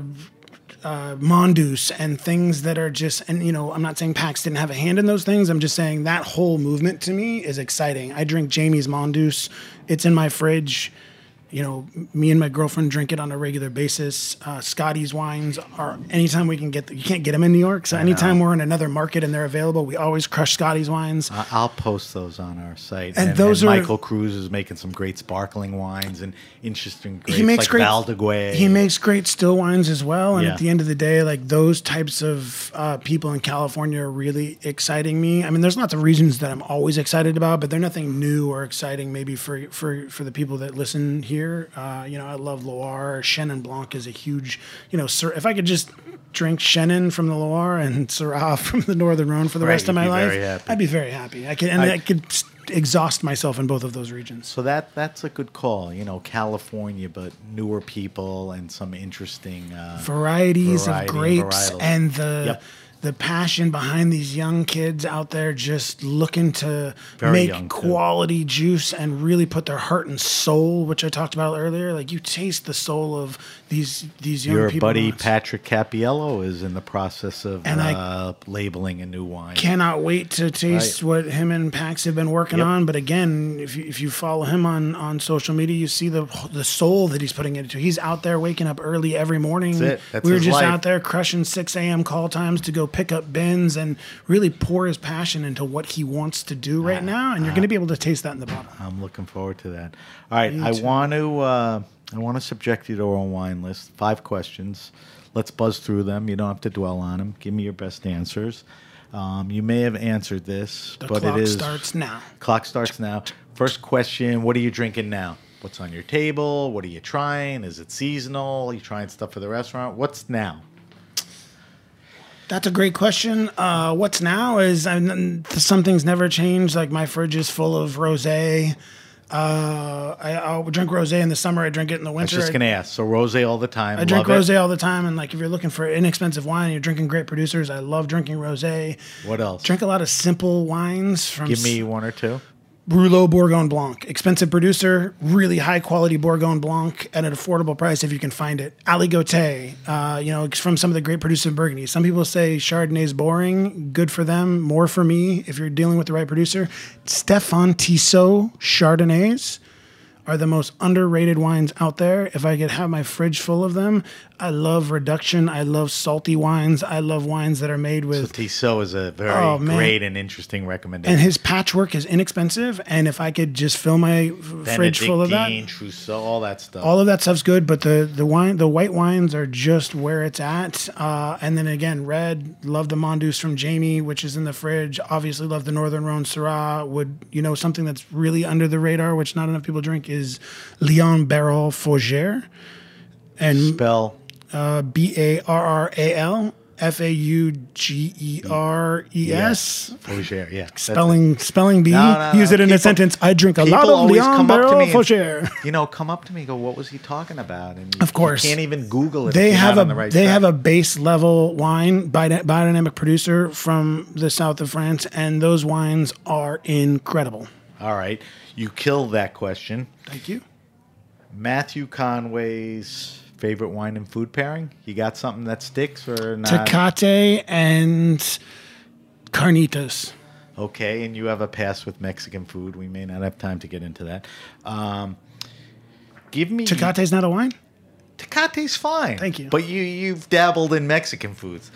Mongoose and things that are just, and I'm not saying Pax didn't have a hand in those things. I'm just saying that whole movement to me is exciting. I drink Jamie's Mongoose. It's in my fridge. Me and my girlfriend drink it on a regular basis. Scotty's wines are, anytime we can get you can't get them in New York. So anytime we're in another market and they're available, we always crush Scotty's wines. I'll post those on our site. And Michael Kruse is making some great sparkling wines and interesting grapes like Valdeguay. He makes great still wines as well. And at the end of the day, like those types of people in California are really exciting me. I mean, there's lots of regions that I'm always excited about, but they're nothing new or exciting maybe for the people that listen here. I love Loire. Chenin Blanc is a huge, if I could just drink Chenin from the Loire and Syrah from the Northern Rhone for the rest of my life, I'd be very happy. I could exhaust myself in both of those regions. So that's a good call. California, but newer people and some interesting varieties of grapes and the passion behind these young kids out there just looking to make quality juice and really put their heart and soul, which I talked about earlier. Like you taste the soul of these young Your people. Your buddy Patrick Cappiello is in the process of labeling a new wine. Cannot wait to taste what him and Pax have been working on. But again, if you follow him on social media, you see the soul that he's putting into. He's out there waking up early every morning. That's it. We were just out there crushing 6 a.m. call times to go pick up bins and really pour his passion into what he wants to do right now. And you're going to be able to taste that in the bottle. I'm looking forward to that. All right. I want to subject you to our own wine list. 5 questions. Let's buzz through them. You don't have to dwell on them. Give me your best answers. You may have answered this, but it is... starts now. Clock starts now. First question, what are you drinking now? What's on your table? What are you trying? Is it seasonal? Are you trying stuff for the restaurant? What's now? That's a great question. What's now is some things never change. Like my fridge is full of rosé. I'll drink rosé in the summer. I drink it in the winter. I was just going to ask. So rosé all the time. I drink rosé all the time. And like if you're looking for inexpensive wine and you're drinking great producers, I love drinking rosé. What else? Drink a lot of simple wines. Give me 1 or 2. Brulot Bourgogne Blanc. Expensive producer, really high quality Bourgogne Blanc at an affordable price if you can find it. Aligoté, from some of the great producers in Burgundy. Some people say Chardonnay's boring. Good for them. More for me if you're dealing with the right producer. Stéphane Tissot Chardonnays are the most underrated wines out there. If I could have my fridge full of them, I love reduction. I love salty wines. I love wines that are made with... So Tissot is a very great and interesting recommendation. And his patchwork is inexpensive. And if I could just fill my fridge full of that... Trousseau, all that stuff. All of that stuff's good, but the white wines are just where it's at. And then again, red, love the Mongoose from Jamie, which is in the fridge. Obviously love the Northern Rhone Syrah. Something that's really under the radar, which not enough people drink, is Leon Barral Fougère. And spell... Barral. Faugeres. Fougere, yeah. Spelling bee. No. Use it in a sentence. I drink a lot People of always Leon come up to Barrel me and, Fougere. come up to me and go, what was he talking about? And Of course. you can't even Google it. They if you're have not on the right track. have a base level wine, biodynamic producer from the south of France, and those wines are incredible. All right. You killed that question. Thank you. Matthew Conway's favorite wine and food pairing? You got something that sticks or not? Tecate and carnitas. Okay, and you have a pass with Mexican food. We may not have time to get into that. Give me... Tecate's not a wine? Tecate's fine. Thank you. But you've dabbled in Mexican foods.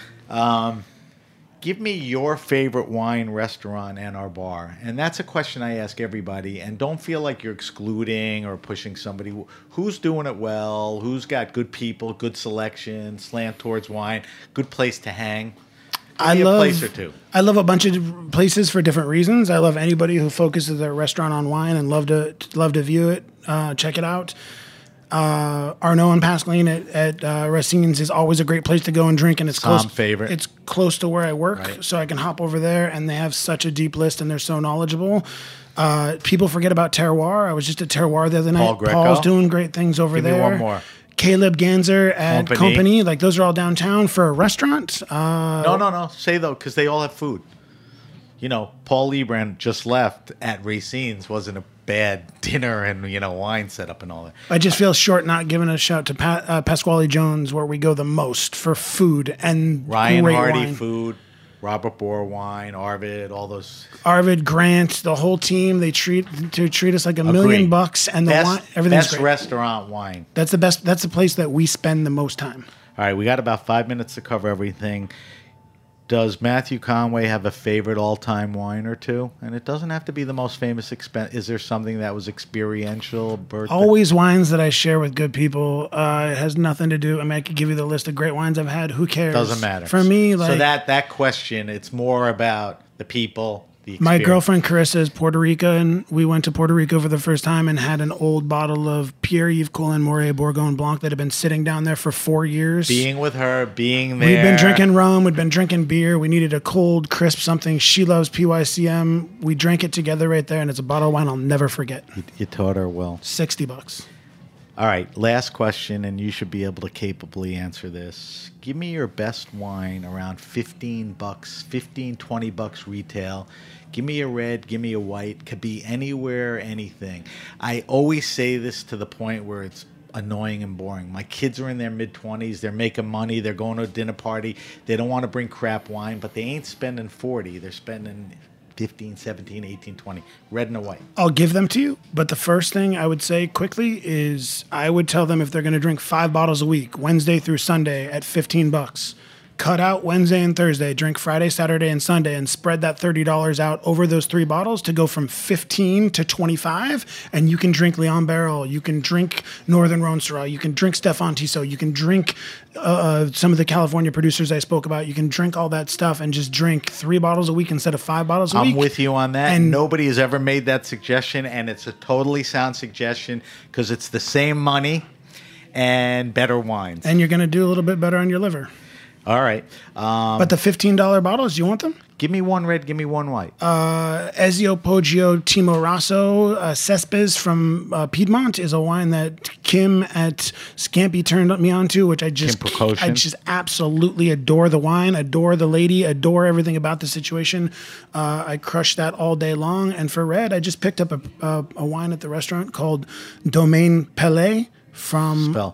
Give me your favorite wine restaurant and our bar. And that's a question I ask everybody. And don't feel like you're excluding or pushing somebody. Who's doing it well? Who's got good people, good selection, slant towards wine, good place to hang? Give me a place or two. I love a bunch of places for different reasons. I love anybody who focuses their restaurant on wine and love to view it, check it out. Arnaud and Pascaline at Racines is always a great place to go and drink, and it's close. Favorite. It's close to where I work, Right. so I can hop over there. And they have such a deep list, and they're so knowledgeable. People forget about Terroir. I was just at Terroir the other night. Paul Greco. Paul's doing great things over Give me there. one more. Caleb Ganser at Company. Like those are all downtown for a restaurant. No. Say though, because they all have food. Paul Liebrand just left at Racines. Wasn't a bad dinner and wine setup and all that. I just feel short not giving a shout to Pasquale Jones, where we go the most for food and Ryan great Hardy wine. food, Robert Bohr wine, Arvid, all those. Arvid, Grant, the whole team, they treat us like $1 million, and the wine, everything's best great. restaurant wine. That's the best. That's the place that we spend the most time. All right, we got about 5 minutes to cover everything. Does Matthew Conway have a favorite all-time wine or two? And it doesn't have to be the most famous. Is there something that was experiential? Birthday? Always wines that I share with good people. It has nothing to do. I mean, I could give you the list of great wines I've had. Who cares? Doesn't matter. For me, so that question, it's more about the people. My girlfriend Carissa is Puerto Rican. We went to Puerto Rico for the first time and had an old bottle of Pierre-Yves Colin Moret Bourgogne Blanc that had been sitting down there for 4 years. Being with her, being there. We'd been drinking rum. We'd been drinking beer. We needed a cold, crisp something. She loves PYCM. We drank it together right there, and it's a bottle of wine I'll never forget. You taught her well. $60. All right, last question, and you should be able to capably answer this. Give me your best wine around $15, $20 retail. Give me a red, give me a white. Could be anywhere, anything. I always say this to the point where it's annoying and boring. My kids are in their mid-20s. They're making money. They're going to a dinner party. They don't want to bring crap wine, but they ain't spending 40. They're spending 15, 17, 18, 20. Red and a white. I'll give them to you, but the first thing I would say quickly is I would tell them if they're going to drink 5 bottles a week, Wednesday through Sunday at $15, cut out Wednesday and Thursday, drink Friday, Saturday, and Sunday, and spread that $30 out over those 3 bottles to go from 15 to 25. And you can drink Leon Barrel, you can drink Northern Rhone Syrah, you can drink Stefan Tissot, you can drink some of the California producers I spoke about. You can drink all that stuff and just drink 3 bottles a week instead of 5 bottles a week. I'm with you on that. And nobody has ever made that suggestion, and it's a totally sound suggestion because it's the same money and better wines. And you're going to do a little bit better on your liver. All right. But the $15 bottles, you want them? Give me one red, give me one white. Ezio Poggio Timorasso Cespedes from Piedmont is a wine that Kim at Scampi turned me on to, which I just absolutely adore the wine, adore the lady, adore everything about the situation. I crush that all day long. And for red, I just picked up a wine at the restaurant called Domaine Pellet from... Spell.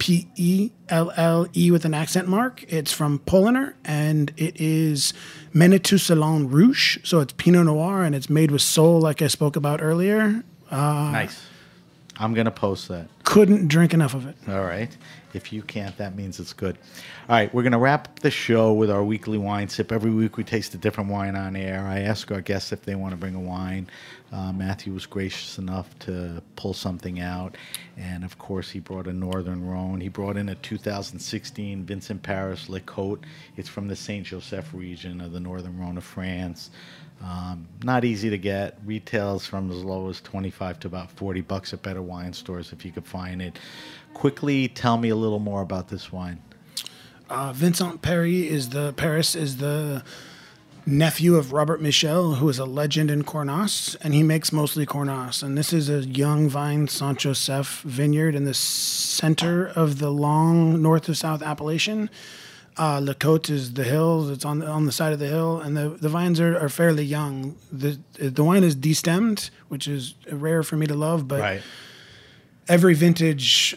P-E-L-L-E with an accent mark. It's from Polliner, and it is Manitou Salon Rouge. So it's Pinot Noir, and it's made with Sol, like I spoke about earlier. Nice. I'm going to post that. Couldn't drink enough of it. All right. If you can't, that means it's good. All right. We're going to wrap up the show with our weekly wine sip. Every week we taste a different wine on air. I ask our guests if they want to bring a wine. Matthew was gracious enough to pull something out. And, of course, he brought a Northern Rhone. He brought in a 2016 Vincent Paris Le Côte. It's from the Saint-Joseph region of the Northern Rhone of France. Not easy to get. Retails from as low as $25 to about $40 at better wine stores if you could find it. Quickly tell me a little more about this wine. Vincent Paris is the nephew of Robert Michel, who is a legend in Cornas, and he makes mostly Cornas. And this is a young vine Saint Joseph vineyard in the center of the long north of south appellation. La Côte is the hills. It's on the side of the hill, and the vines are fairly young. The wine is destemmed, which is rare for me to love, but every vintage,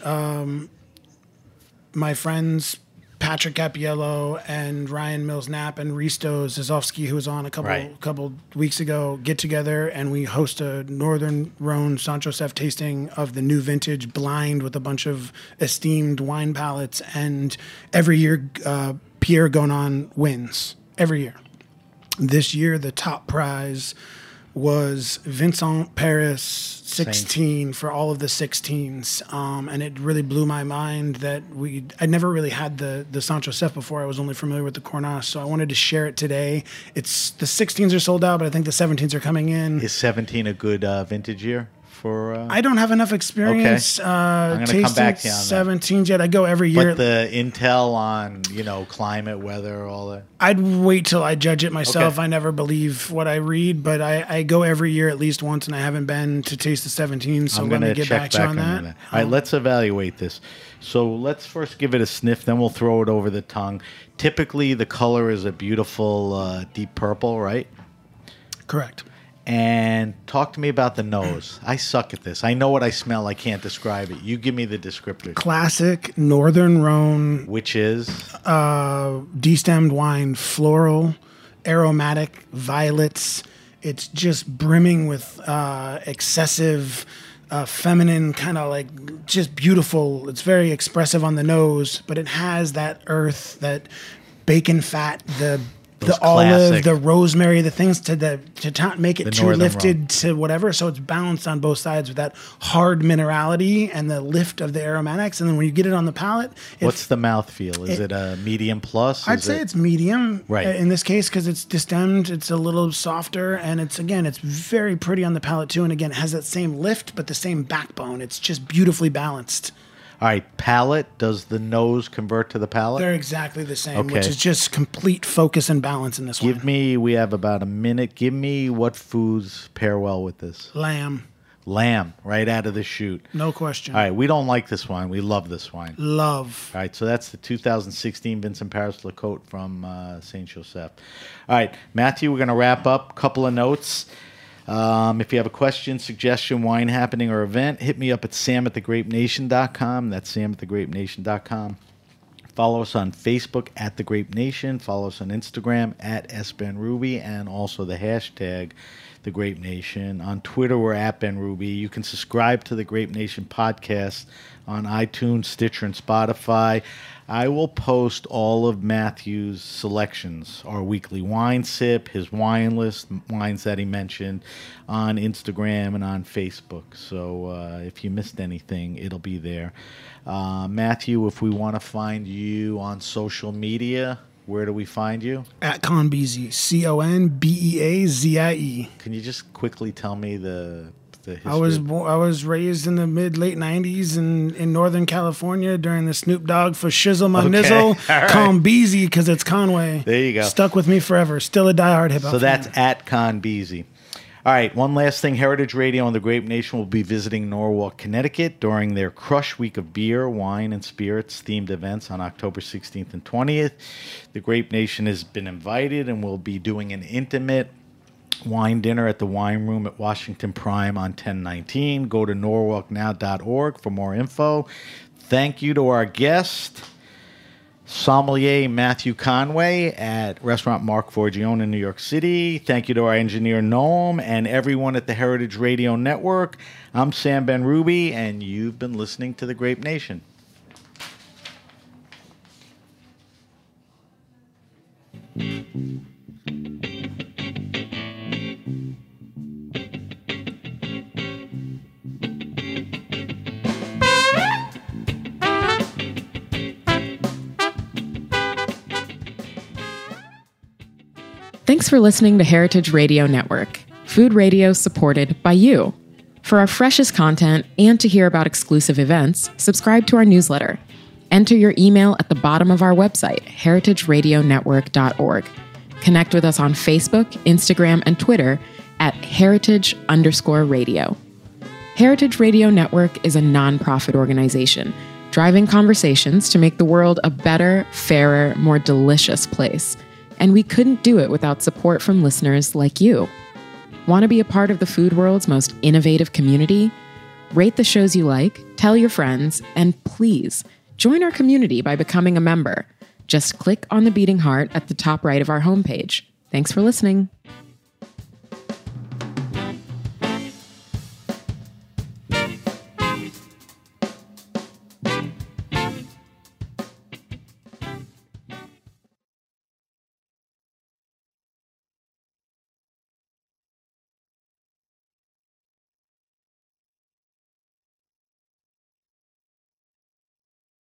my friends Patrick Cappiello and Ryan Mills-Knapp and Risto Zizovsky, who was on a couple weeks ago, get together and we host a Northern Rhone Saint Joseph tasting of the new vintage blind with a bunch of esteemed wine palates. And every year, Pierre Gonon wins. Every year. This year, the top prize was Vincent Paris 16 for all of the 16s. And it really blew my mind that I'd never really had the Saint Joseph before. I was only familiar with the Cornas, so I wanted to share it today. The 16s are sold out, but I think the 17s are coming in. Is 17 a good vintage year? I don't have enough experience tasting come back to you on 17s yet. I go every year. But the intel on, climate, weather, all that? I'd wait till I judge it myself. I never believe what I read, but I go every year at least once, and I haven't been to taste the 17s, so let me get back to you on that. All right, let's evaluate this. So let's first give it a sniff, then we'll throw it over the tongue. Typically, the color is a beautiful deep purple, right? Correct. And talk to me about the nose. I suck at this. I know what I smell. I can't describe it. You give me the descriptor. Classic Northern Rhone. Which is? Destemmed wine, floral, aromatic, violets. It's just brimming with excessive, feminine, kind of like just beautiful. It's very expressive on the nose, but it has that earth, that bacon fat, the olive, the rosemary, the things to not make it too lifted to whatever. So it's balanced on both sides with that hard minerality and the lift of the aromatics. And then when you get it on the palate, what's the mouthfeel? Is it a medium plus? I'd say it's medium, right? In this case, because it's destemmed, it's a little softer, and it's very pretty on the palate too. And again, it has that same lift, but the same backbone. It's just beautifully balanced. All right, palate. Does the nose convert to the palate? They're exactly the same, which is just complete focus and balance in this one. We have about a minute. Give me what foods pair well with this. Lamb, right out of the chute. No question. All right, we don't like this wine. We love this wine. Love. All right, so that's the 2016 Vincent Paris La Côte from Saint Joseph. All right, Matthew, we're going to wrap up. Couple of notes. If you have a question, suggestion, wine happening, or event, hit me up at sam@thegrapenation.com. That's sam@thegrapenation.com. Follow us on Facebook at The Grape Nation. Follow us on Instagram at SBenRuby, and also the hashtag The Grape Nation. On Twitter, we're at BenRuby. You can subscribe to The Grape Nation podcast on iTunes, Stitcher, and Spotify. I will post all of Matthew's selections, our weekly wine sip, his wine list, wines that he mentioned, on Instagram and on Facebook. So if you missed anything, it'll be there. Matthew, if we want to find you on social media, where do we find you? At Conbeazie, CONBEAZIE. Can you just quickly tell me the history? I was raised in the late 90s in Northern California during the Snoop Dogg for Shizzle My Nizzle. Right. Conbeazie because it's Conway. There you go. Stuck with me forever. Still a diehard hip hop. So that's at Conbeazie. All right, one last thing. Heritage Radio and the Grape Nation will be visiting Norwalk, Connecticut during their Crush Week of Beer, Wine, and Spirits themed events on October 16th and 20th. The Grape Nation has been invited and will be doing an intimate wine dinner at the Wine Room at Washington Prime on 10/19. Go to norwalknow.org for more info. Thank you to our guest, sommelier Matthew Conway at Restaurant Mark Forgione in New York City. Thank you to our engineer Noam and everyone at the Heritage Radio Network. I'm Sam BenRuby, and you've been listening to The Grape Nation. Thanks for listening to Heritage Radio Network, food radio supported by you. For our freshest content and to hear about exclusive events, subscribe to our newsletter. Enter your email at the bottom of our website, heritageradionetwork.org. Connect with us on Facebook, Instagram, and Twitter at heritage_radio. Heritage Radio Network is a nonprofit organization driving conversations to make the world a better, fairer, more delicious place. And we couldn't do it without support from listeners like you. Want to be a part of the food world's most innovative community? Rate the shows you like, tell your friends, and please join our community by becoming a member. Just click on the beating heart at the top right of our homepage. Thanks for listening.